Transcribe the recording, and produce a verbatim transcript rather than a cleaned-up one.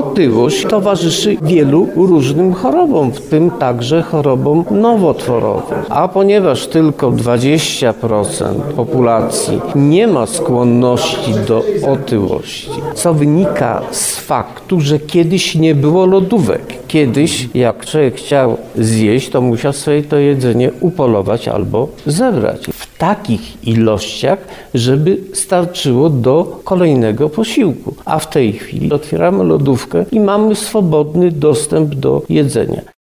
Otyłość towarzyszy wielu różnym chorobom, w tym także chorobom nowotworowym. A ponieważ tylko dwadzieścia procent populacji nie ma skłonności do otyłości, co wynika z faktu, że kiedyś nie było lodówek. Kiedyś, jak człowiek chciał zjeść, to musiał sobie to jedzenie upolować albo zebrać w takich ilościach, żeby starczyło do kolejnego posiłku. A w tej chwili otwieramy lodówkę i mamy swobodny dostęp do jedzenia.